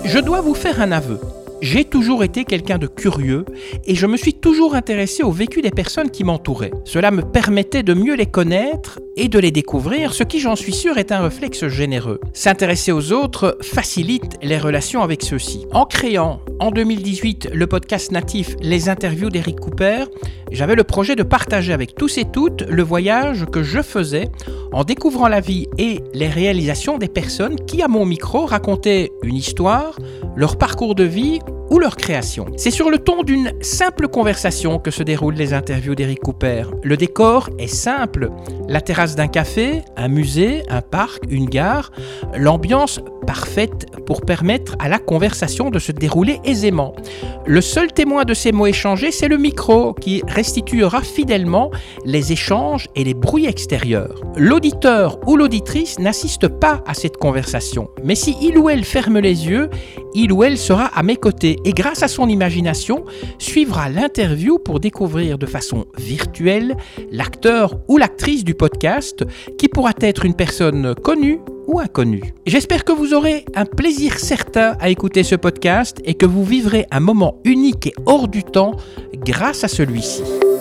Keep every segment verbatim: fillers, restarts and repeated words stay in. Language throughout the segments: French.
Je dois vous faire un aveu. J'ai toujours été quelqu'un de curieux et je me suis toujours intéressé au vécu des personnes qui m'entouraient. Cela me permettait de mieux les connaître et de les découvrir, ce qui, j'en suis sûr, est un réflexe généreux. S'intéresser aux autres facilite les relations avec ceux-ci. En créant, en deux mille dix-huit, le podcast natif Les interviews d'Eric Cooper, j'avais le projet de partager avec tous et toutes le voyage que je faisais en découvrant la vie et les réalisations des personnes qui, à mon micro, racontaient une histoire, leur parcours de vie ou leur création. C'est sur le ton d'une simple conversation que se déroulent les interviews d'Eric Cooper. Le décor est simple. La terrasse d'un café, un musée, un parc, une gare. L'ambiance parfaite pour permettre à la conversation de se dérouler aisément. Le seul témoin de ces mots échangés, c'est le micro qui restituera fidèlement les échanges et les bruits extérieurs. L'auditeur ou l'auditrice n'assiste pas à cette conversation, mais si il ou elle ferme les yeux, il ou elle sera à mes côtés et grâce à son imagination, suivra l'interview pour découvrir de façon virtuelle l'acteur ou l'actrice du podcast qui pourra être une personne connue ou inconnue. J'espère que vous aurez un plaisir certain à écouter ce podcast et que vous vivrez un moment unique et hors du temps grâce à celui-ci.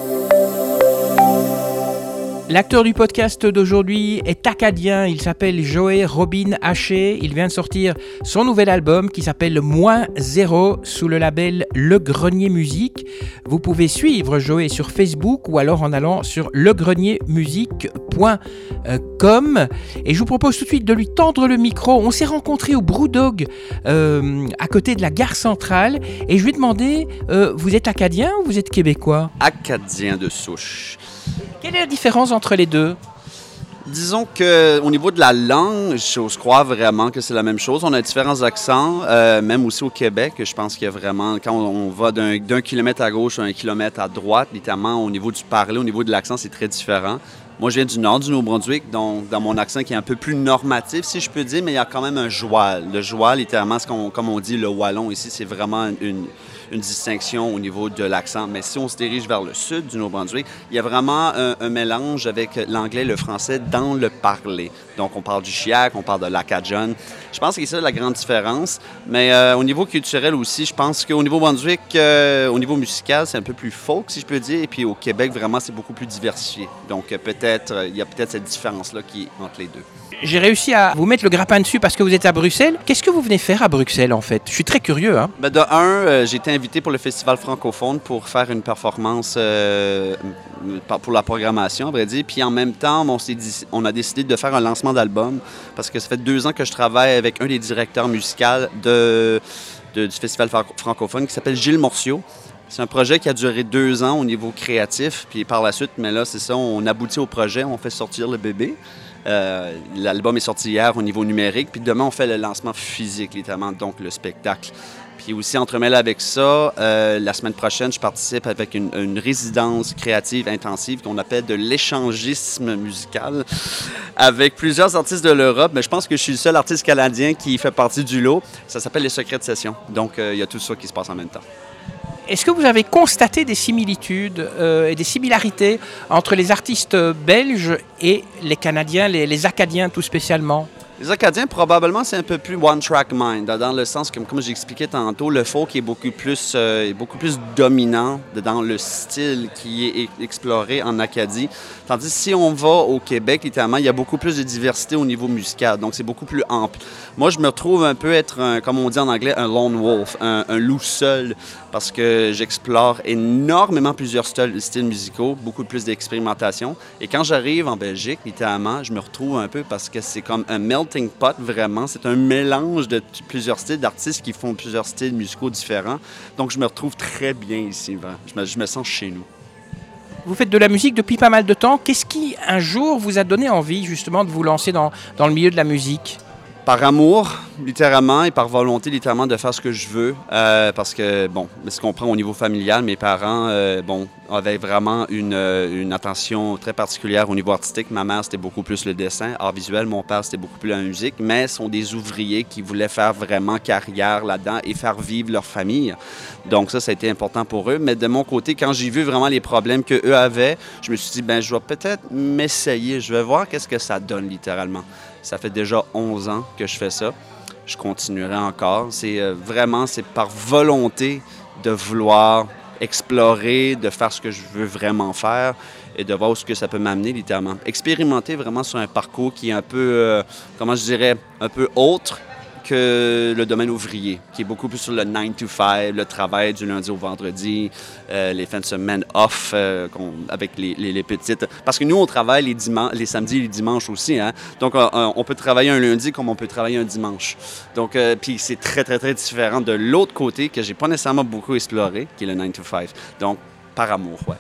L'acteur du podcast d'aujourd'hui est acadien, il s'appelle Joey Robin Haché, il vient de sortir son nouvel album qui s'appelle Moins Zéro sous le label Le Grenier Musique. Vous pouvez suivre Joey sur Facebook ou alors en allant sur le grenier musique point com et je vous propose tout de suite de lui tendre le micro. On s'est rencontrés au Brewdog euh, à côté de la gare centrale et je lui ai demandé, euh, vous êtes acadien ou vous êtes québécois? Acadien de souche. Quelle est la différence entre les deux? Disons qu'au niveau de la langue, j'ose croire vraiment que c'est la même chose. On a différents accents, euh, même aussi au Québec. Je pense qu'il y a vraiment, quand on va d'un, d'un kilomètre à gauche à un kilomètre à droite, littéralement, au niveau du parler, au niveau de l'accent, c'est très différent. Moi, je viens du nord du Nouveau-Brunswick, donc dans mon accent qui est un peu plus normatif, si je peux dire, mais il y a quand même un joual. Le joual, littéralement, c'est qu'on, comme on dit, le wallon ici, c'est vraiment une... une distinction au niveau de l'accent. Mais si on se dirige vers le sud du Nouveau-Brunswick, il y a vraiment un, un mélange avec l'anglais et le français dans le parler. Donc, on parle du chiac, on parle de l'acadjon. Je pense que c'est ça la grande différence. Mais euh, au niveau culturel aussi, je pense qu'au niveau Brunswick, euh, au niveau musical, c'est un peu plus folk, si je peux dire. Et puis au Québec, vraiment, c'est beaucoup plus diversifié. Donc, euh, peut-être, euh, il y a peut-être cette différence-là qui est entre les deux. J'ai réussi à vous mettre le grappin dessus parce que vous êtes à Bruxelles. Qu'est-ce que vous venez faire à Bruxelles, en fait? Je suis très curieux. Hein? Ben de un, euh, j'ai été invité pour le Festival francophone pour faire une performance euh, pour la programmation, à vrai dire. Puis en même temps, on, s'est dit, on a décidé de faire un lancement d'album parce que ça fait deux ans que je travaille avec un des directeurs musicaux de, de, du Festival francophone qui s'appelle Gilles Morciot. C'est un projet qui a duré deux ans au niveau créatif. Puis par la suite, mais là, c'est ça, on aboutit au projet, on fait sortir le bébé. Euh, l'album est sorti hier au niveau numérique, puis demain, on fait le lancement physique, littéralement, donc le spectacle. Puis aussi, entremêlé avec ça, euh, la semaine prochaine, je participe avec une, une résidence créative intensive qu'on appelle de l'échangisme musical avec plusieurs artistes de l'Europe, mais je pense que je suis le seul artiste canadien qui fait partie du lot. Ça s'appelle les Secrets de Session. Donc, euh, il y a tout ça qui se passe en même temps. Est-ce que vous avez constaté des similitudes euh, et des similarités entre les artistes belges et les Canadiens, les, les Acadiens tout spécialement? Les Acadiens, probablement, c'est un peu plus one-track mind, dans le sens que, comme j'expliquais tantôt, le folk est beaucoup plus, euh, est beaucoup plus dominant dans le style qui est exploré en Acadie. Tandis que si on va au Québec, littéralement, il y a beaucoup plus de diversité au niveau musical, donc c'est beaucoup plus ample. Moi, je me retrouve un peu être, un, comme on dit en anglais, un lone wolf, un, un loup seul, parce que j'explore énormément plusieurs styles, styles musicaux, beaucoup plus d'expérimentation. Et quand j'arrive en Belgique, littéralement, je me retrouve un peu parce que c'est comme un melting pot, vraiment. C'est un mélange de t- plusieurs styles d'artistes qui font plusieurs styles musicaux différents. Donc, je me retrouve très bien ici. Je me, je me sens chez nous. Vous faites de la musique depuis pas mal de temps. Qu'est-ce qui, un jour, vous a donné envie, justement, de vous lancer dans, dans le milieu de la musique? Par amour, littéralement, et par volonté, littéralement, de faire ce que je veux. Euh, parce que, bon, ce qu'on prend au niveau familial, mes parents, euh, bon, avaient vraiment une, une attention très particulière au niveau artistique. Ma mère, c'était beaucoup plus le dessin, art visuel. Mon père, c'était beaucoup plus la musique. Mais ce sont des ouvriers qui voulaient faire vraiment carrière là-dedans et faire vivre leur famille. Donc ça, ça a été important pour eux. Mais de mon côté, quand j'ai vu vraiment les problèmes qu'eux avaient, je me suis dit, ben je vais peut-être m'essayer. Je vais voir qu'est-ce que ça donne, littéralement. Ça fait déjà onze ans que je fais ça. je continuerai encore. C'est euh, vraiment, c'est par volonté de vouloir explorer, de faire ce que je veux vraiment faire et de voir où ce que ça peut m'amener littéralement. Expérimenter vraiment sur un parcours qui est un peu, euh, comment je dirais, un peu autre que le domaine ouvrier, qui est beaucoup plus sur le nine to five, le travail du lundi au vendredi, euh, les fins de semaine off euh, avec les, les, les petites. Parce que nous, on travaille les, diman- les samedis et les dimanches aussi. Hein? Donc, on, on peut travailler un lundi comme on peut travailler un dimanche. Donc, euh, puis c'est très, très, très différent de l'autre côté que j'ai pas nécessairement beaucoup exploré, qui est le nine to five. Donc, par amour, ouais.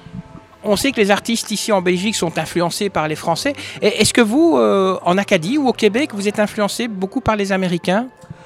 On sait que les artistes ici en Belgique sont influencés par les Français. Est-ce que vous, euh, en Acadie ou au Québec, vous êtes influencé beaucoup par les Américains?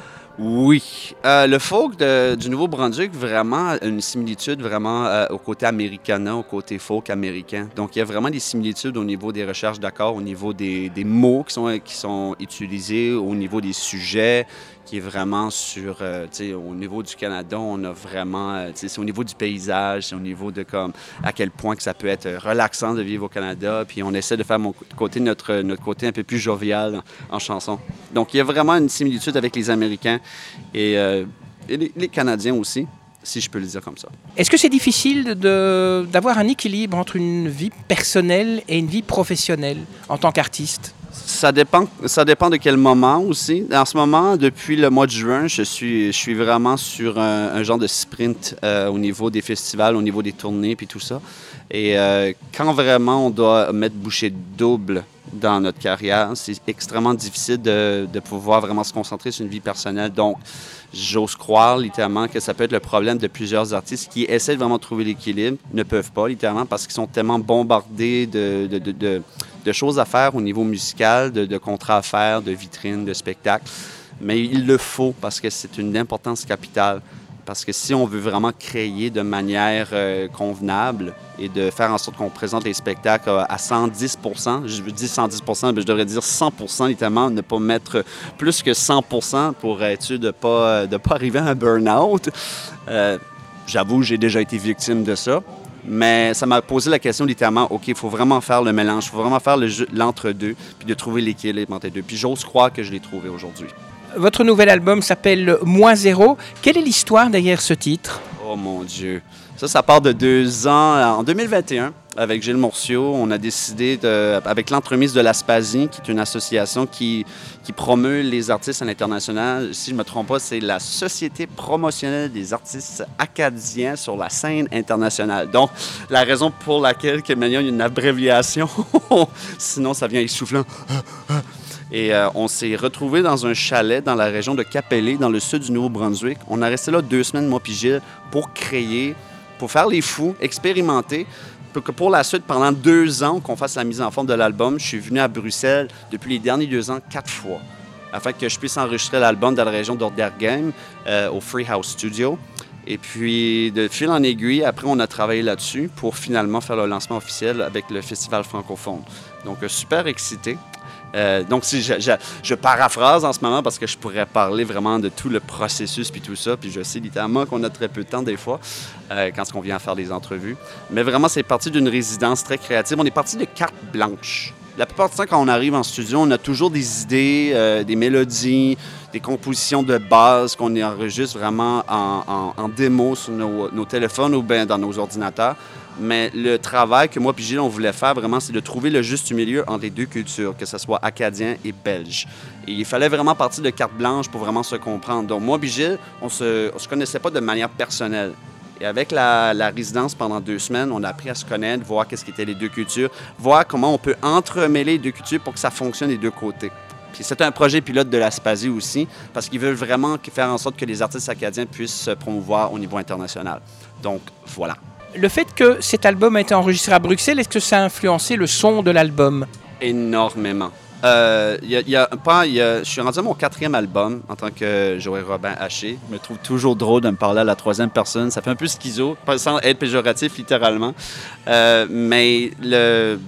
Oui. Euh, le folk de, du Nouveau-Brunswick, vraiment, a une similitude vraiment euh, au côté américana, au côté folk américain. Donc, il y a vraiment des similitudes au niveau des recherches d'accords, au niveau des, des mots qui sont, qui sont utilisés, au niveau des sujets, qui est vraiment sur, euh, tu sais, au niveau du Canada, on a vraiment, euh, tu sais, c'est au niveau du paysage, c'est au niveau de comme, à quel point que ça peut être relaxant de vivre au Canada, puis on essaie de faire mon côté, notre, notre côté un peu plus jovial en, en chanson. Donc, il y a vraiment une similitude avec les Américains et, euh, et les, les Canadiens aussi, si je peux le dire comme ça. Est-ce que c'est difficile de, d'avoir un équilibre entre une vie personnelle et une vie professionnelle en tant qu'artiste? Ça dépend, ça dépend de quel moment aussi. En ce moment, depuis le mois de juin, je suis, je suis vraiment sur un, un genre de sprint euh, au niveau des festivals, au niveau des tournées puis tout ça. Et euh, quand vraiment on doit mettre bouchée double dans notre carrière, c'est extrêmement difficile de, de pouvoir vraiment se concentrer sur une vie personnelle. Donc, j'ose croire littéralement que ça peut être le problème de plusieurs artistes qui essaient de vraiment trouver l'équilibre, ne peuvent pas littéralement parce qu'ils sont tellement bombardés de, de, de, de, de choses à faire au niveau musical, de, de contrats à faire, de vitrines, de spectacles. Mais il le faut parce que c'est une importance capitale. Parce que si on veut vraiment créer de manière euh, convenable et de faire en sorte qu'on présente les spectacles à cent dix pour cent, je dis cent dix pour cent, mais je devrais dire cent pour cent littéralement, ne pas mettre plus que cent pour cent pour être sûr de ne pas, de pas arriver à un burn-out. Euh, j'avoue, j'ai déjà été victime de ça. Mais ça m'a posé la question littéralement, OK, il faut vraiment faire le mélange, il faut vraiment faire le, l'entre-deux, puis de trouver l'équilibre entre les deux. Puis j'ose croire que je l'ai trouvé aujourd'hui. Votre nouvel album s'appelle Moins Zéro. Quelle est l'histoire derrière ce titre? Oh mon Dieu! Ça, ça part de deux ans. En deux mille vingt et un, avec Gilles Morciot, on a décidé, de, avec l'entremise de l'Aspasie, qui est une association qui, qui promeut les artistes à l'international. Si je ne me trompe pas, c'est la Société promotionnelle des artistes acadiens sur la scène internationale. Donc, la raison pour laquelle il y a une abréviation, sinon ça vient essoufflant. Et euh, on s'est retrouvés dans un chalet dans la région de Capellé, dans le sud du Nouveau-Brunswick. On a resté là deux semaines, moi puis Gilles, pour créer, pour faire les fous, expérimenter, pour que pour la suite, pendant deux ans, qu'on fasse la mise en forme de l'album. Je suis venu à Bruxelles depuis les derniers deux ans, quatre fois, afin que je puisse enregistrer l'album dans la région d'Orderghem, euh, au Free House Studio. Et puis, de fil en aiguille, après, on a travaillé là-dessus pour finalement faire le lancement officiel avec le Festival francophone. Donc, super excité. Euh, donc, si je, je, je paraphrase en ce moment parce que je pourrais parler vraiment de tout le processus puis tout ça, puis je sais littéralement qu'on a très peu de temps des fois euh, quand on vient faire des entrevues. Mais vraiment, c'est parti d'une résidence très créative. On est parti de carte blanche. La plupart du temps, quand on arrive en studio, on a toujours des idées, euh, des mélodies, des compositions de base qu'on enregistre vraiment en, en, en démo sur nos, nos téléphones ou bien dans nos ordinateurs. Mais le travail que moi et Gilles, on voulait faire vraiment, c'est de trouver le juste milieu entre les deux cultures, que ce soit acadien et belge. Et il fallait vraiment partir de carte blanche pour vraiment se comprendre. Donc moi et Gilles, on se, on se connaissait pas de manière personnelle. Et avec la, la résidence pendant deux semaines, on a appris à se connaître, voir qu'est-ce qu'étaient les deux cultures, voir comment on peut entremêler les deux cultures pour que ça fonctionne des deux côtés. Puis c'est un projet pilote de l'Aspasie aussi, parce qu'ils veulent vraiment faire en sorte que les artistes acadiens puissent se promouvoir au niveau international. Donc, voilà. Le fait que cet album a été enregistré à Bruxelles, est-ce que ça a influencé le son de l'album? Énormément. Euh, y a, y a, pas, y a, je suis rendu à mon quatrième album en tant que Joël Robin Haché. Je me trouve toujours drôle de me parler à la troisième personne. Ça fait un peu schizo, sans être péjoratif littéralement. Euh, mais le...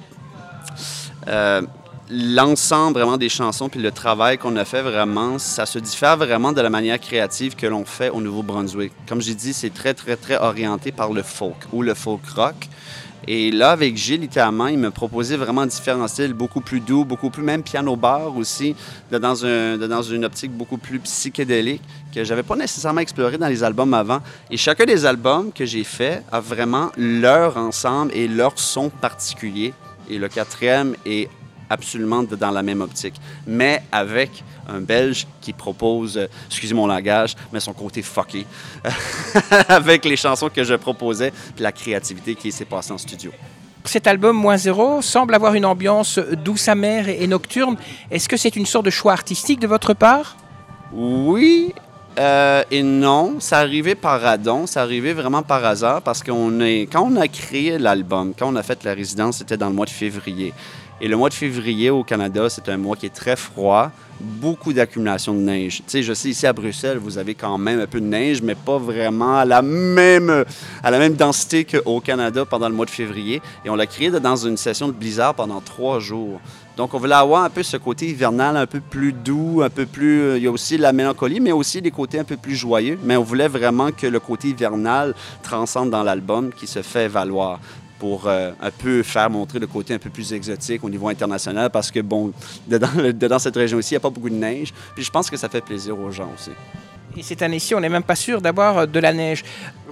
Euh, l'ensemble vraiment des chansons puis le travail qu'on a fait vraiment, ça se diffère vraiment de la manière créative que l'on fait au Nouveau-Brunswick. Comme j'ai dit, c'est très, très, très orienté par le folk ou le folk rock. Et là, avec Gilles, littéralement, il me proposait vraiment différents styles, beaucoup plus doux, beaucoup plus, même piano-bar aussi, de dans, un, de dans une optique beaucoup plus psychédélique que j'avais pas nécessairement exploré dans les albums avant. Et chacun des albums que j'ai fait a vraiment leur ensemble et leur son particulier. Et le quatrième est absolument dans la même optique, mais avec un Belge qui propose, euh, excusez mon langage, mais son côté fucké, avec les chansons que je proposais, puis la créativité qui s'est passée en studio. Cet album, Moins Zéro, semble avoir une ambiance douce, amère et nocturne. Est-ce que c'est une sorte de choix artistique de votre part? Oui euh, et non. Ça arrivait par radon, ça arrivait vraiment par hasard, parce qu'on est, quand on a créé l'album, quand on a fait la résidence, c'était dans le mois de février. Et le mois de février au Canada, c'est un mois qui est très froid, beaucoup d'accumulation de neige. Tu sais, je sais, ici à Bruxelles, vous avez quand même un peu de neige, mais pas vraiment à la même, à la même densité qu'au Canada pendant le mois de février. Et on l'a créé dans une session de blizzard pendant trois jours. Donc, on voulait avoir un peu ce côté hivernal, un peu plus doux, un peu plus... Il y a aussi la mélancolie, mais aussi des côtés un peu plus joyeux. Mais on voulait vraiment que le côté hivernal transcende dans l'album, qui se fait valoir, pour euh, un peu faire montrer le côté un peu plus exotique au niveau international, parce que, bon, dedans, dedans cette région-ci, il n'y a pas beaucoup de neige. Puis je pense que ça fait plaisir aux gens aussi. Et cette année-ci, on n'est même pas sûr d'avoir de la neige.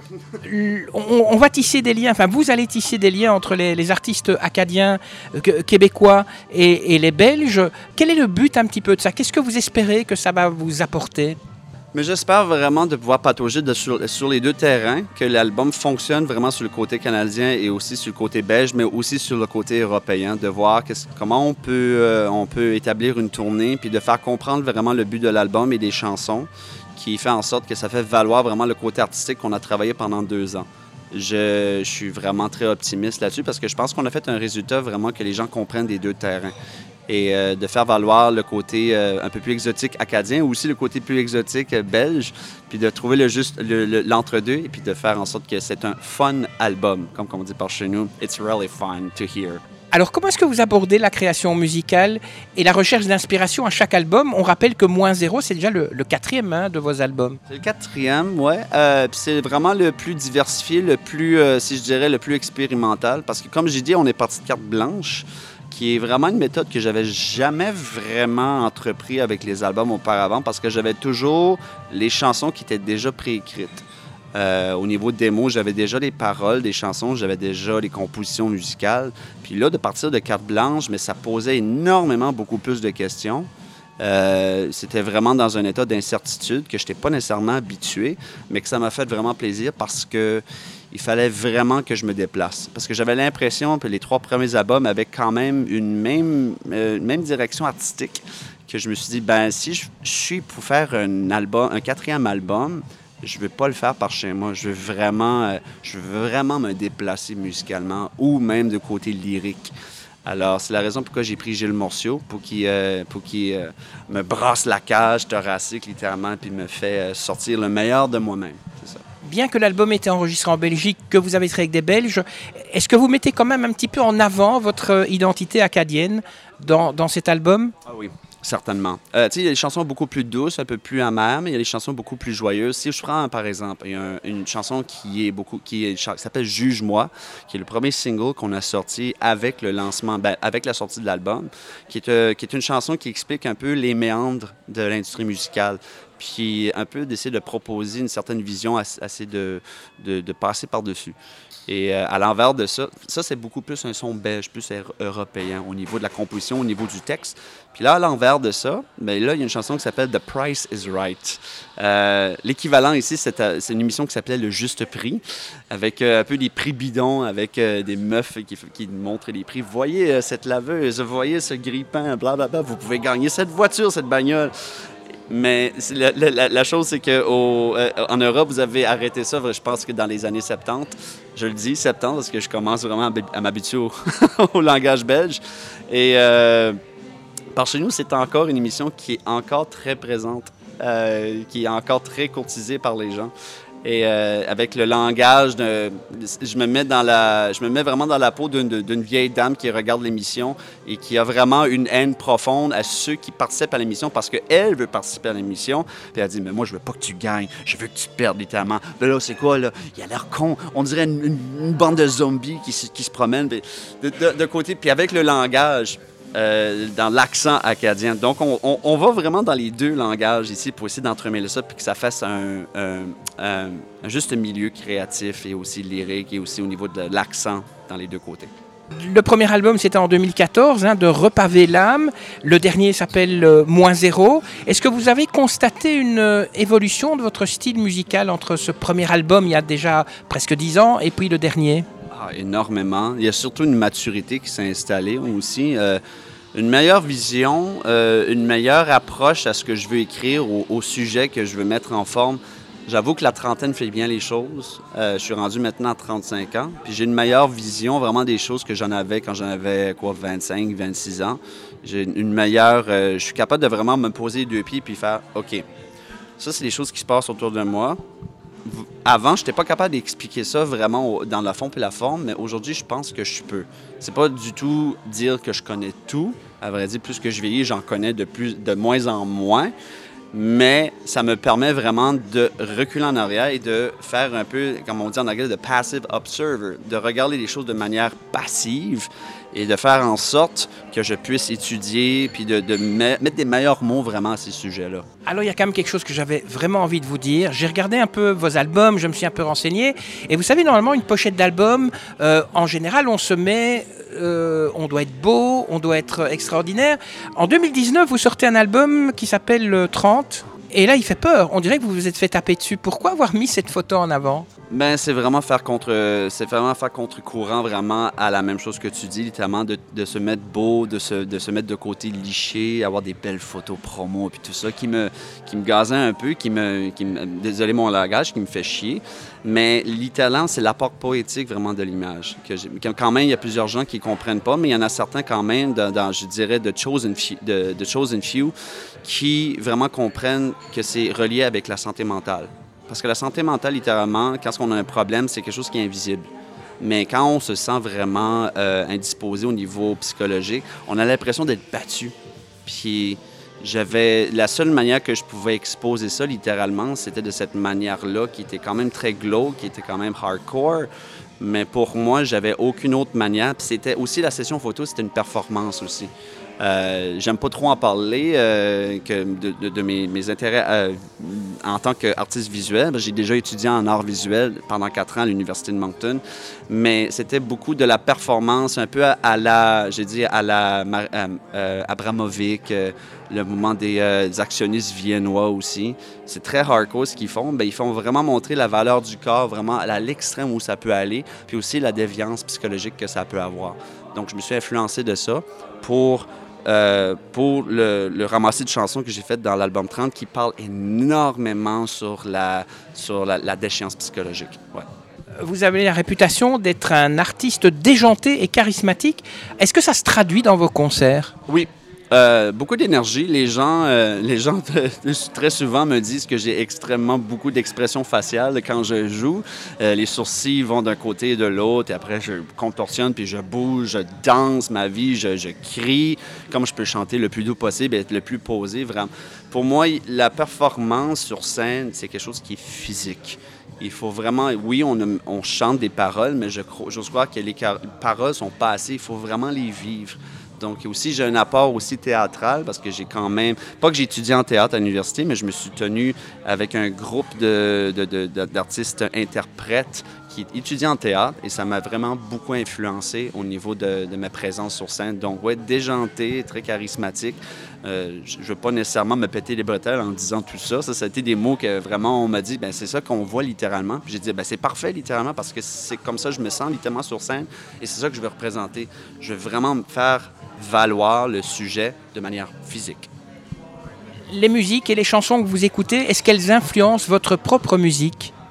On, on va tisser des liens, enfin vous allez tisser des liens entre les, les artistes acadiens, euh, québécois et, et les Belges. Quel est le but un petit peu de ça? Qu'est-ce que vous espérez que ça va vous apporter? Mais j'espère vraiment de pouvoir patauger de, sur, sur les deux terrains, que l'album fonctionne vraiment sur le côté canadien et aussi sur le côté belge, mais aussi sur le côté européen, de voir comment on peut, euh, on peut établir une tournée, puis de faire comprendre vraiment le but de l'album et des chansons, qui fait en sorte que ça fait valoir vraiment le côté artistique qu'on a travaillé pendant deux ans. Je, je suis vraiment très optimiste là-dessus, parce que je pense qu'on a fait un résultat vraiment que les gens comprennent des deux terrains. Et euh, de faire valoir le côté euh, un peu plus exotique acadien, ou aussi le côté plus exotique euh, belge, puis de trouver le juste, le, le, l'entre-deux, et puis de faire en sorte que c'est un fun album, comme on dit par chez nous. It's really fun to hear. Alors, comment est-ce que vous abordez la création musicale et la recherche d'inspiration à chaque album? On rappelle que Moins Zéro, c'est déjà le, le quatrième hein, de vos albums. C'est le quatrième, oui. Euh, puis c'est vraiment le plus diversifié, le plus, euh, si je dirais, le plus expérimental. Parce que, comme j'ai dit, on est parti de carte blanche, qui est vraiment une méthode que j'avais jamais vraiment entrepris avec les albums auparavant, parce que j'avais toujours les chansons qui étaient déjà préécrites. Euh, au niveau de démo, j'avais déjà les paroles des chansons, j'avais déjà les compositions musicales. Puis là, de partir de carte blanche, mais ça posait énormément beaucoup plus de questions. Euh, c'était vraiment dans un état d'incertitude que je n'étais pas nécessairement habitué, mais que ça m'a fait vraiment plaisir, parce que il fallait vraiment que je me déplace. Parce que j'avais l'impression que les trois premiers albums avaient quand même une même, euh, même direction artistique, que je me suis dit, ben si je, je suis pour faire un album, un quatrième album, je ne veux pas le faire par chez moi. Je veux vraiment, euh, je veux vraiment me déplacer musicalement, ou même de côté lyrique. Alors, c'est la raison pourquoi j'ai pris Gilles Morceau, pour qu'il, euh, pour qu'il euh, me brasse la cage thoracique, littéralement, puis me fait euh, sortir le meilleur de moi-même. C'est ça. Bien que l'album ait été enregistré en Belgique, que vous avez travaillé avec des Belges, est-ce que vous mettez quand même un petit peu en avant votre identité acadienne dans, dans cet album? Ah oui. Certainement. Euh, tu sais, il y a des chansons beaucoup plus douces, un peu plus amères, mais il y a des chansons beaucoup plus joyeuses. Si je prends, par exemple, il y a un, une chanson qui est beaucoup, qui, est, qui s'appelle Juge-moi, qui est le premier single qu'on a sorti avec le lancement, ben, avec la sortie de l'album, qui est, euh, qui est une chanson qui explique un peu les méandres de l'industrie musicale, puis un peu d'essayer de proposer une certaine vision, assez de, de, de passer par-dessus. Et euh, à l'envers de ça, ça c'est beaucoup plus un son belge, plus européen au niveau de la composition, au niveau du texte. Puis là, à l'envers de ça, bien là, il y a une chanson qui s'appelle The Price is Right. Euh, l'équivalent ici, c'est, c'est une émission qui s'appelait Le Juste Prix, avec euh, un peu des prix bidons, avec euh, des meufs qui, qui montrent les prix. Voyez euh, cette laveuse, voyez ce grille-pain, blablabla, vous pouvez gagner cette voiture, cette bagnole. Mais la, la, la chose, c'est qu'en euh, Europe, vous avez arrêté ça, je pense que dans les années soixante-dix. Je le dis, soixante-dix, parce que je commence vraiment à m'habituer au, au langage belge. Et euh, par chez nous, c'est encore une émission qui est encore très présente, euh, qui est encore très courtisée par les gens. Et euh, avec le langage, de, je me mets dans la, je me mets vraiment dans la peau d'une, d'une vieille dame qui regarde l'émission et qui a vraiment une haine profonde à ceux qui participent à l'émission parce qu'elle veut participer à l'émission. Puis elle dit, mais moi, je veux pas que tu gagnes, je veux que tu perdes littéralement. Là, là c'est quoi, là? Il a l'air con. On dirait une, une, une bande de zombies qui, qui se promènent de, de, de côté. Puis avec le langage, Euh, dans l'accent acadien. Donc, on, on, on va vraiment dans les deux langages ici pour essayer d'entremêler ça puis que ça fasse un, un, un, un juste milieu créatif et aussi lyrique et aussi au niveau de l'accent dans les deux côtés. Le premier album, c'était en deux mille quatorze, hein, de Repaver l'âme. Le dernier s'appelle euh, Moins Zéro. Est-ce que vous avez constaté une euh, évolution de votre style musical entre ce premier album, il y a déjà presque dix ans, et puis le dernier? Ah, énormément. Il y a surtout une maturité qui s'est installée aussi. Euh, une meilleure vision, euh, une meilleure approche à ce que je veux écrire, au, au sujet que je veux mettre en forme. J'avoue que la trentaine fait bien les choses. Euh, je suis rendu maintenant à trente-cinq ans. Puis j'ai une meilleure vision vraiment des choses que j'en avais quand j'en avais quoi, vingt-cinq, vingt-six ans. J'ai une meilleure... Euh, je suis capable de vraiment me poser les deux pieds puis faire « OK, ça, c'est des choses qui se passent autour de moi. » Avant, je n'étais pas capable d'expliquer ça vraiment dans le fond et la forme, mais aujourd'hui, je pense que je peux. C'est pas du tout dire que je connais tout. À vrai dire, plus que je vieillis, j'en connais de, plus, de moins en moins. Mais ça me permet vraiment de reculer en arrière et de faire un peu, comme on dit en anglais, de passive observer, de regarder les choses de manière passive et de faire en sorte que je puisse étudier puis de, de mettre des meilleurs mots vraiment à ces sujets-là. Alors, il y a quand même quelque chose que j'avais vraiment envie de vous dire. J'ai regardé un peu vos albums, je me suis un peu renseigné. Et vous savez, normalement, une pochette d'album, euh, en général, on se met... Euh, on doit être beau, on doit être extraordinaire. En deux mille dix-neuf, vous sortez un album qui s'appelle trente. Et là, il fait peur. On dirait que vous vous êtes fait taper dessus. Pourquoi avoir mis cette photo en avant? Ben, c'est vraiment faire contre, c'est vraiment faire contre-courant vraiment à la même chose que tu dis, littéralement de, de se mettre beau, de se, de se mettre de côté liché, avoir des belles photos promo puis tout ça qui me, qui me gazait un peu, qui me, qui me, désolé mon langage, qui me fait chier. Mais littéralement, c'est l'apport poétique vraiment de l'image. Que j'ai, quand même, il y a plusieurs gens qui ne comprennent pas, mais il y en a certains quand même, dans, dans je dirais, de chosen few, de, de chosen few, qui vraiment comprennent que c'est relié avec la santé mentale. Parce que la santé mentale, littéralement, quand on a un problème, c'est quelque chose qui est invisible. Mais quand on se sent vraiment euh, indisposé au niveau psychologique, on a l'impression d'être battu. Puis j'avais... La seule manière que je pouvais exposer ça, littéralement, c'était de cette manière-là, qui était quand même très glauque, qui était quand même hardcore. Mais pour moi, j'avais aucune autre manière. Puis c'était aussi la session photo, c'était une performance aussi. Euh, j'aime pas trop en parler euh, que de, de, de mes, mes intérêts euh, en tant qu'artiste visuel. J'ai déjà étudié en art visuel pendant quatre ans à l'Université de Moncton, mais c'était beaucoup de la performance, un peu à, à la, j'ai dit, à la euh, euh, Abramovic, euh, le mouvement des, euh, des actionnistes viennois aussi. C'est très hardcore ce qu'ils font. Bien, ils font vraiment montrer la valeur du corps, vraiment à l'extrême où ça peut aller, puis aussi la déviance psychologique que ça peut avoir. Donc, je me suis influencé de ça pour... Euh, pour le, le ramassis de chansons que j'ai fait dans l'album trente qui parle énormément sur la, sur la, la déchéance psychologique. Ouais. Vous avez la réputation d'être un artiste déjanté et charismatique. Est-ce que ça se traduit dans vos concerts? Oui. Euh, beaucoup d'énergie. Les gens, euh, les gens très souvent me disent que j'ai extrêmement beaucoup d'expressions faciales quand je joue. Euh, les sourcils vont d'un côté et de l'autre, et après je contorsionne, puis je bouge, je danse ma vie, je, je crie. Comme je peux chanter le plus doux possible et être le plus posé, vraiment. Pour moi, la performance sur scène, c'est quelque chose qui est physique. Il faut vraiment, oui, on, on chante des paroles, mais je, j'ose croire que les paroles sont pas assez. Il faut vraiment les vivre. Donc aussi, j'ai un apport aussi théâtral parce que j'ai quand même, pas que j'ai étudié en théâtre à l'université, mais je me suis tenu avec un groupe de, de, de, d'artistes interprètes qui étudient en théâtre et ça m'a vraiment beaucoup influencé au niveau de, de ma présence sur scène. Donc, ouais, déjanté, très charismatique. Euh, je ne veux pas nécessairement me péter les bretelles en disant tout ça. Ça, ça a été des mots que vraiment on m'a dit, ben c'est ça qu'on voit littéralement. Puis j'ai dit, ben c'est parfait littéralement parce que c'est comme ça que je me sens littéralement sur scène et c'est ça que je veux représenter. Je veux vraiment me faire valoir le sujet de manière physique. Les musiques et les chansons que vous écoutez, est-ce qu'elles influencent votre propre musique?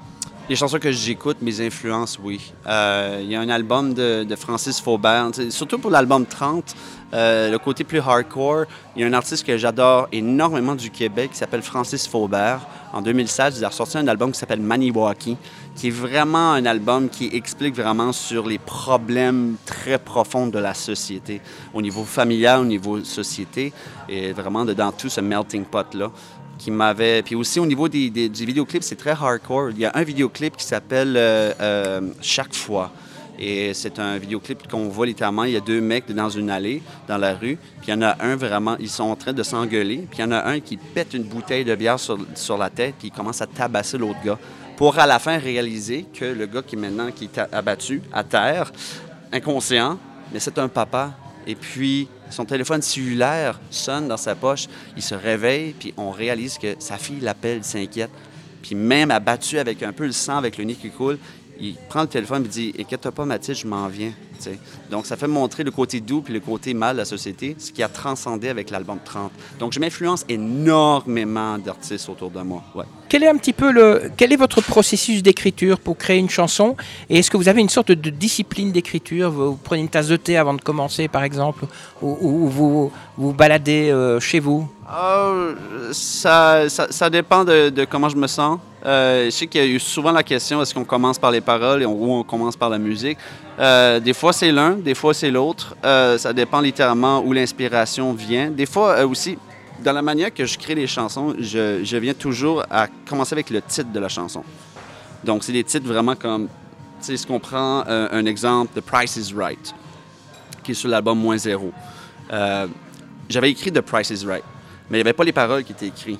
Les chansons que j'écoute, mes influences, oui. Euh, il y a un album de, de Francis Faubert, surtout pour l'album trente, euh, le côté plus hardcore. Il y a un artiste que j'adore énormément du Québec qui s'appelle Francis Faubert. En deux mille seize, il a ressorti un album qui s'appelle Maniwaki, qui est vraiment un album qui explique vraiment sur les problèmes très profonds de la société, au niveau familial, au niveau société, et vraiment dans tout ce melting pot-là. Qui m'avait... Puis aussi, au niveau des, des, du vidéoclip, c'est très hardcore. Il y a un vidéoclip qui s'appelle euh, euh, « Chaque fois ». Et c'est un vidéoclip qu'on voit littéralement. Il y a deux mecs dans une allée, dans la rue. Puis il y en a un vraiment... Ils sont en train de s'engueuler. Puis il y en a un qui pète une bouteille de bière sur, sur la tête, puis il commence à tabasser l'autre gars. Pour à la fin réaliser que le gars qui maintenant qui est abattu à terre, inconscient, mais c'est un papa. Et puis, son téléphone cellulaire sonne dans sa poche. Il se réveille, puis on réalise que sa fille l'appelle, s'inquiète. Puis même abattu avec un peu le sang, avec le nez qui coule, il prend le téléphone et dit « Inquiète-toi pas, Mathilde, je m'en viens. » T'sais. Donc, ça fait montrer le côté doux puis le côté mal de la société, ce qui a transcendé avec l'album trente. Donc, je m'influence énormément d'artistes autour de moi. Ouais. Quel est un petit peu le, quel est votre processus d'écriture pour créer une chanson? Et est-ce que vous avez une sorte de discipline d'écriture? Vous prenez une tasse de thé avant de commencer, par exemple, ou, ou vous vous baladez euh, chez vous? Euh, ça, ça, ça dépend de, de comment je me sens. Euh, je sais qu'il y a eu souvent la question, est-ce qu'on commence par les paroles ou on commence par la musique? Euh, des fois, c'est l'un, des fois, c'est l'autre. Euh, ça dépend littéralement où l'inspiration vient. Des fois, euh, aussi, dans la manière que je crée les chansons, je, je viens toujours à commencer avec le titre de la chanson. Donc, c'est des titres vraiment comme, tu sais, ce qu'on prend euh, un exemple, The Price is Right, qui est sur l'album Moins Zéro. Euh, j'avais écrit The Price is Right, mais il n'y avait pas les paroles qui étaient écrites.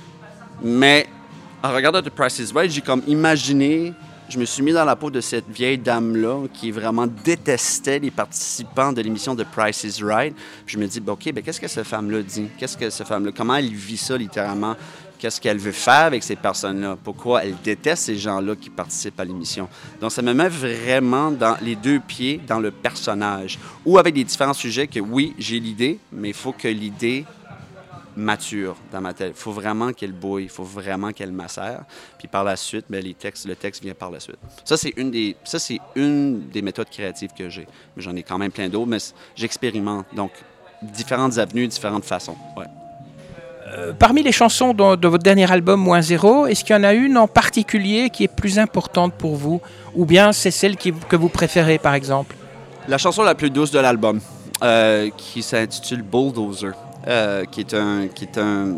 Mais en regardant The Price is Right, j'ai comme imaginé, je me suis mis dans la peau de cette vieille dame-là qui vraiment détestait les participants de l'émission The Price is Right. Puis je me dis, ben, OK, ben, qu'est-ce que cette femme-là dit? Qu'est-ce que cette femme-là, comment elle vit ça littéralement? Qu'est-ce qu'elle veut faire avec ces personnes-là? Pourquoi elle déteste ces gens-là qui participent à l'émission? Donc, ça me met vraiment dans les deux pieds dans le personnage. Ou avec des différents sujets que, oui, j'ai l'idée, mais il faut que l'idée mature dans ma tête. Il faut vraiment qu'elle bouille, il faut vraiment qu'elle macère. Puis par la suite, bien, les textes, le texte vient par la suite. Ça, c'est une des, ça, c'est une des méthodes créatives que j'ai. Mais j'en ai quand même plein d'autres, mais j'expérimente. Donc, différentes avenues, différentes façons. Ouais. Euh, parmi les chansons de, de votre dernier album, Moins Zéro, est-ce qu'il y en a une en particulier qui est plus importante pour vous? Ou bien c'est celle qui, que vous préférez, par exemple? La chanson la plus douce de l'album, euh, qui s'intitule Bulldozer. Euh, qui est un... Qui est un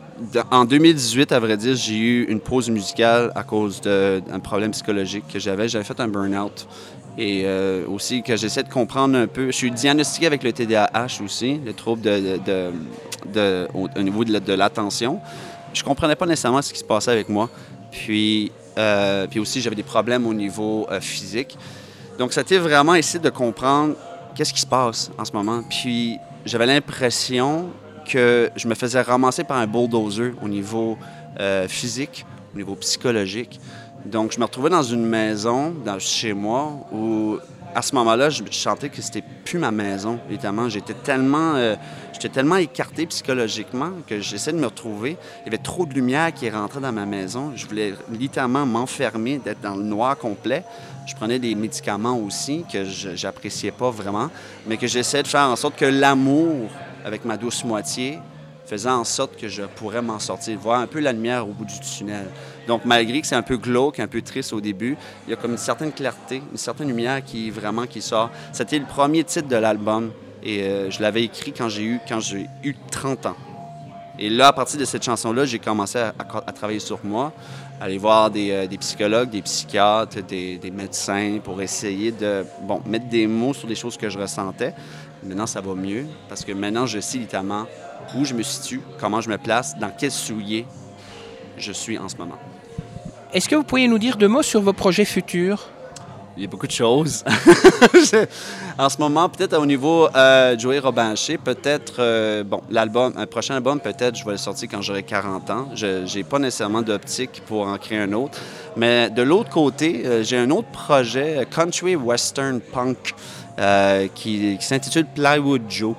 en deux mille dix-huit, à vrai dire, j'ai eu une pause musicale à cause d'un problème psychologique que j'avais. J'avais fait un burn-out. Et euh, aussi que j'essaie de comprendre un peu. Je suis diagnostiqué avec le T D A H aussi, le trouble de, de, de, de, au, au niveau de, de l'attention. Je comprenais pas nécessairement ce qui se passait avec moi. Puis, euh, puis aussi, j'avais des problèmes au niveau euh, physique. Donc, c'était vraiment essayer de comprendre qu'est-ce qui se passe en ce moment. Puis, j'avais l'impression que je me faisais ramasser par un bulldozer au niveau euh, physique, au niveau psychologique. Donc, je me retrouvais dans une maison, dans, chez moi, où, à ce moment-là, je, je sentais que c'était plus ma maison, évidemment. J'étais tellement, euh, j'étais tellement écarté psychologiquement que j'essayais de me retrouver. Il y avait trop de lumière qui rentrait dans ma maison. Je voulais littéralement m'enfermer, d'être dans le noir complet. Je prenais des médicaments aussi que je n'appréciais pas vraiment, mais que j'essayais de faire en sorte que l'amour avec ma douce moitié faisait en sorte que je pourrais m'en sortir, voir un peu la lumière au bout du tunnel. Donc, malgré que c'est un peu glauque, un peu triste au début, il y a comme une certaine clarté, une certaine lumière qui vraiment qui sort. C'était le premier titre de l'album et euh, je l'avais écrit quand j'ai eu, quand j'ai eu trente ans. Et là, à partir de cette chanson-là, j'ai commencé à, à, à travailler sur moi, aller voir des, euh, des psychologues, des psychiatres, des, des médecins pour essayer de bon, mettre des mots sur des choses que je ressentais. Maintenant, ça va mieux parce que maintenant, je sais littéralement où je me situe, comment je me place, dans quel soulier je suis en ce moment. Est-ce que vous pourriez nous dire deux mots sur vos projets futurs? Il y a beaucoup de choses. En ce moment, peut-être au niveau euh, Joey Robinché, peut-être, euh, bon, l'album, un prochain album, peut-être, je vais le sortir quand j'aurai quarante ans. Je n'ai pas nécessairement d'optique pour en créer un autre. Mais de l'autre côté, euh, j'ai un autre projet, Country Western Punk, euh, qui, qui s'intitule Plywood Joe.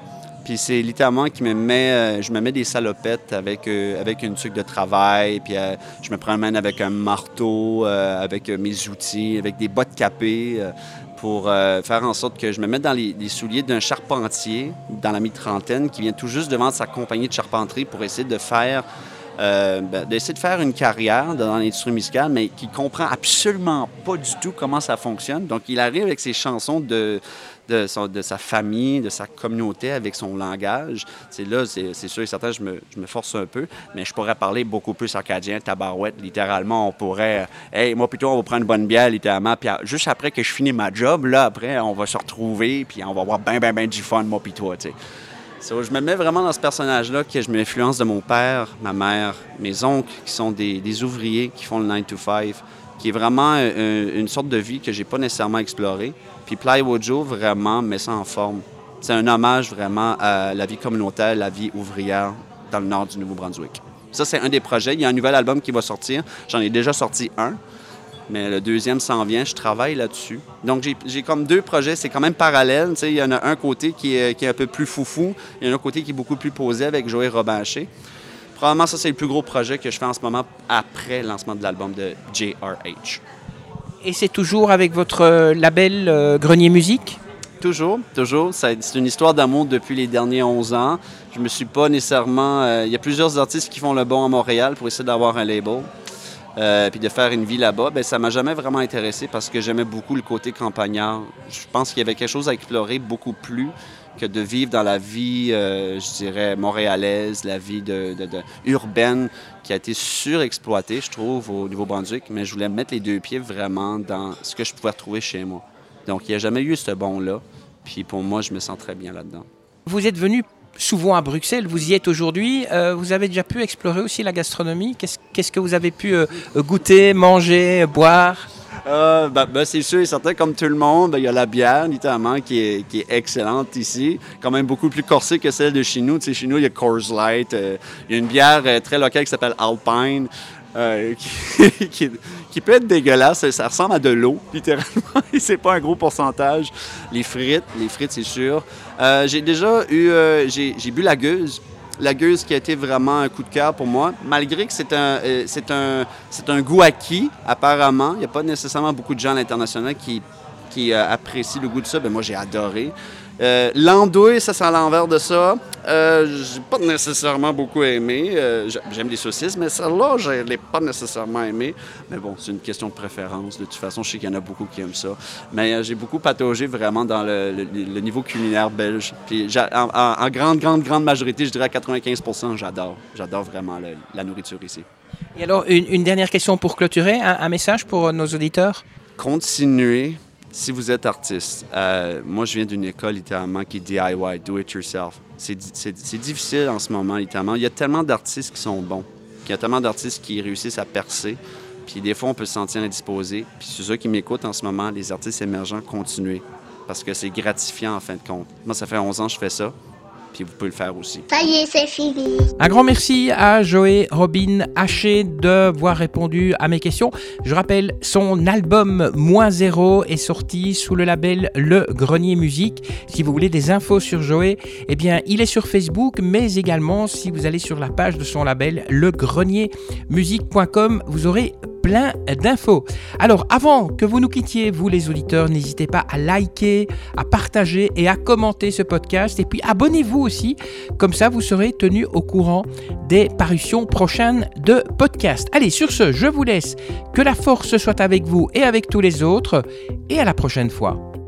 Puis c'est littéralement qui me met, euh, je me mets des salopettes avec, euh, avec une tuque de travail, puis euh, je me promène avec un marteau, euh, avec euh, mes outils, avec des bottes capées, euh, pour euh, faire en sorte que je me mette dans les, les souliers d'un charpentier dans la mi-trentaine qui vient tout juste de vendre sa compagnie de charpenterie pour essayer de faire, euh, ben, d'essayer de faire une carrière dans l'industrie musicale, mais qui comprend absolument pas du tout comment ça fonctionne. Donc il arrive avec ses chansons de De, son, de sa famille, de sa communauté, avec son langage. C'est là, c'est, c'est sûr et certain, je me, je me force un peu, mais je pourrais parler beaucoup plus acadien, tabarouette, littéralement. On pourrait, hey, moi plutôt, on va prendre une bonne bière, littéralement, puis juste après que je finis ma job, là, après, on va se retrouver, puis on va avoir ben, ben, ben du fun, moi puis toi, tu sais. So, je me mets vraiment dans ce personnage-là, que je m'influence de mon père, ma mère, mes oncles, qui sont des, des ouvriers qui font le nine to five, qui est vraiment une, une sorte de vie que j'ai pas nécessairement explorée. Puis Plywood Joe vraiment met ça en forme. C'est un hommage vraiment à la vie communautaire, la vie ouvrière dans le nord du Nouveau-Brunswick. Ça, c'est un des projets. Il y a un nouvel album qui va sortir. J'en ai déjà sorti un, mais le deuxième s'en vient. Je travaille là-dessus. Donc, j'ai, j'ai comme deux projets. C'est quand même parallèle. Tu sais, il y en a un côté qui est, qui est un peu plus foufou. Il y en a un autre côté qui est beaucoup plus posé avec Joey Robinché. Probablement, ça, c'est le plus gros projet que je fais en ce moment après le lancement de l'album de J R H. Et c'est toujours avec votre label euh, Grenier Musique? Toujours, toujours. C'est une histoire d'amour depuis les derniers onze ans. Je me suis pas nécessairement... Euh, il y a plusieurs artistes qui font le bon à Montréal pour essayer d'avoir un label. Euh, puis de faire une vie là-bas, bien, ça m'a jamais vraiment intéressé parce que j'aimais beaucoup le côté campagnard. Je pense qu'il y avait quelque chose à explorer beaucoup plus que de vivre dans la vie, euh, je dirais, montréalaise, la vie de, de, de, urbaine qui a été surexploitée, je trouve, au Nouveau-Brunswick. Mais je voulais mettre les deux pieds vraiment dans ce que je pouvais retrouver chez moi. Donc, il n'y a jamais eu ce bond-là. Puis pour moi, je me sens très bien là-dedans. Vous êtes venu souvent à Bruxelles, vous y êtes aujourd'hui. Euh, vous avez déjà pu explorer aussi la gastronomie. Qu'est-ce, qu'est-ce que vous avez pu euh, goûter, manger, boire? Euh, ben, ben, c'est sûr et certain, comme tout le monde, ben, il y a la bière, littéralement, qui est, qui est excellente ici. Quand même beaucoup plus corsée que celle de chez nous. Tu sais, chez nous, il y a Coors Light. Euh, il y a une bière euh, très locale qui s'appelle Alpine, euh, qui, qui, qui peut être dégueulasse. Ça ressemble à de l'eau, littéralement. Et c'est pas un gros pourcentage. Les frites, les frites, c'est sûr. Euh, j'ai déjà eu... Euh, j'ai, j'ai bu la gueuse. La gueuse qui a été vraiment un coup de cœur pour moi, malgré que c'est un, euh, c'est un, c'est un goût acquis, apparemment. Il n'y a pas nécessairement beaucoup de gens à l'international qui, qui euh, apprécient le goût de ça. Bien, moi, j'ai adoré. Euh, l'andouille, ça, c'est à l'envers de ça. Euh, j'ai pas nécessairement beaucoup aimé. Euh, j'aime les saucisses, mais celle-là, je l'ai pas nécessairement aimé. Mais bon, c'est une question de préférence. De toute façon, je sais qu'il y en a beaucoup qui aiment ça. Mais euh, j'ai beaucoup pataugé vraiment dans le, le, le niveau culinaire belge. Puis en, en, en grande, grande, grande majorité, je dirais à quatre-vingt-quinze pour cent, j'adore. J'adore vraiment le, la nourriture ici. Et alors, une, une dernière question pour clôturer. Un, un message pour nos auditeurs? Continuez. Si vous êtes artiste, euh, moi, je viens d'une école, littéralement, qui est D I Y, do it yourself. C'est, c'est, c'est difficile en ce moment, littéralement. Il y a tellement d'artistes qui sont bons. Il y a tellement d'artistes qui réussissent à percer. Puis des fois, on peut se sentir indisposé. Puis ceux qui m'écoutent en ce moment, les artistes émergents, continuez. Parce que c'est gratifiant, en fin de compte. Moi, ça fait onze ans que je fais ça. Puis vous pouvez le faire aussi. Ça y est, c'est fini. Un grand merci à Joey Robin Haché d'avoir répondu à mes questions. Je rappelle, son album Moins Zéro est sorti sous le label Le Grenier Musique. Si vous voulez des infos sur Joey, eh bien, il est sur Facebook, mais également, si vous allez sur la page de son label, le grenier musique point com, vous aurez plein d'infos. Alors, avant que vous nous quittiez, vous les auditeurs, n'hésitez pas à liker, à partager et à commenter ce podcast. Et puis, abonnez-vous aussi. Comme ça, vous serez tenu au courant des parutions prochaines de podcasts. Allez, sur ce, je vous laisse. Que la force soit avec vous et avec tous les autres. Et à la prochaine fois.